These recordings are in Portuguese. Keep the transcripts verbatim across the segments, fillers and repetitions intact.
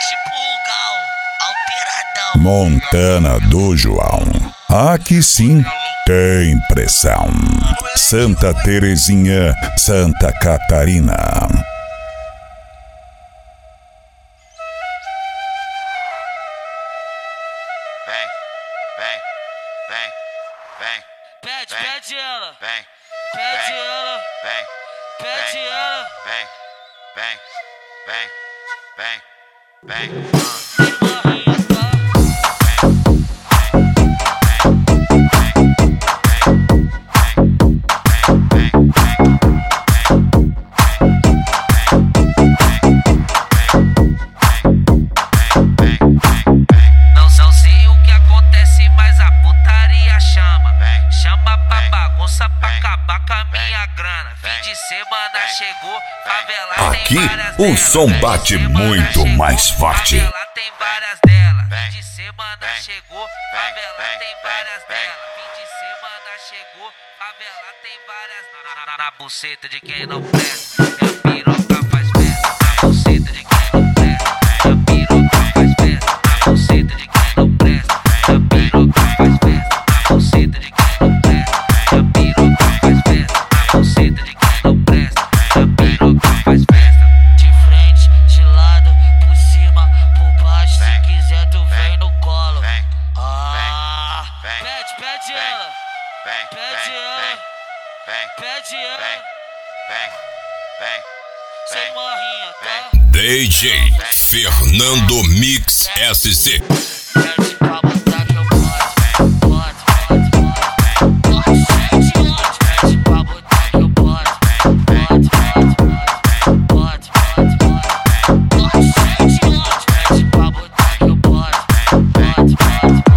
tipo o Gal, alteradão. Montana do João. Aqui sim tem pressão. Santa Terezinha, Santa Catarina. Vem, vem, vem, vem. Pede, vem, pede ela. Vem, Pede vem, ela. vem, Pede vem, ela. vem, vem, vem, vem, vem. Tem barrinha, tá? Não sei o que acontece, mas a putaria chama. Chama pra bagunça pra acabar com a minha grana. Fim de semana chegou, favela tem Aqui várias o delas. som Fim de bate semana muito chegou, mais forte. Favela tem várias delas. Fim de semana chegou, favela tem várias delas. Fim de semana chegou, favela tem várias. Na, na, na, na buceta de quem não presta, minha piroca faz festa. Na buceta de quem não presta, minha piroca faz festa. Na buceta de quem não presta, minha piroca faz festa. Na buceta de quem não presta, minha piroca faz festa. Na buceta de quem não presta, minha piroca faz festa. De frente, de lado, por cima, por baixo. Se quiser tu vem no colo. Ah, pede, pede ela. Vem, Pede ela. vem, Pede vem, ela. vem, vem, Sem vem. morrinha, tá? D J Fernando Mix S C. Pede pra botar que eu boto, boto, boto, boto. Bote, gente, bote. Pede pra botar que eu boto, boto, boto, boto, boto, boto. Bote, gente, bote. Pede pra botar que eu boto, boto, boto, boto.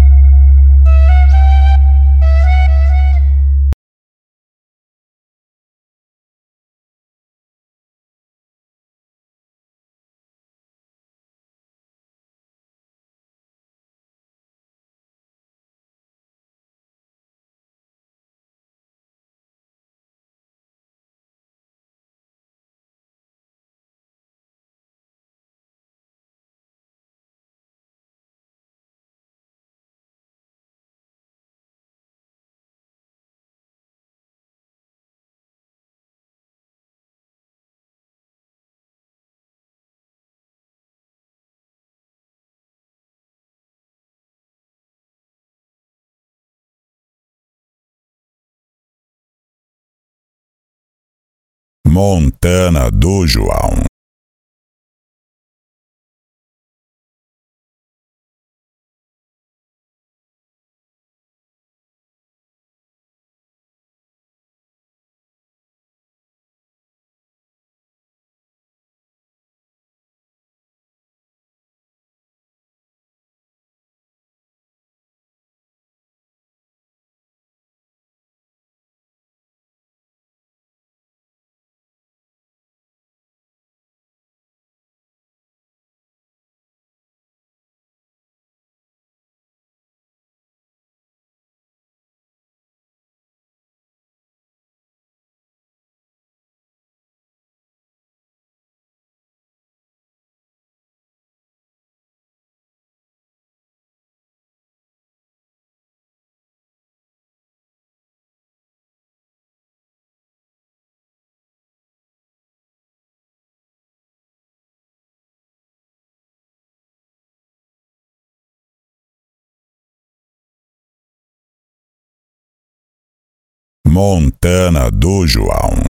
Montana do João. Montana do João.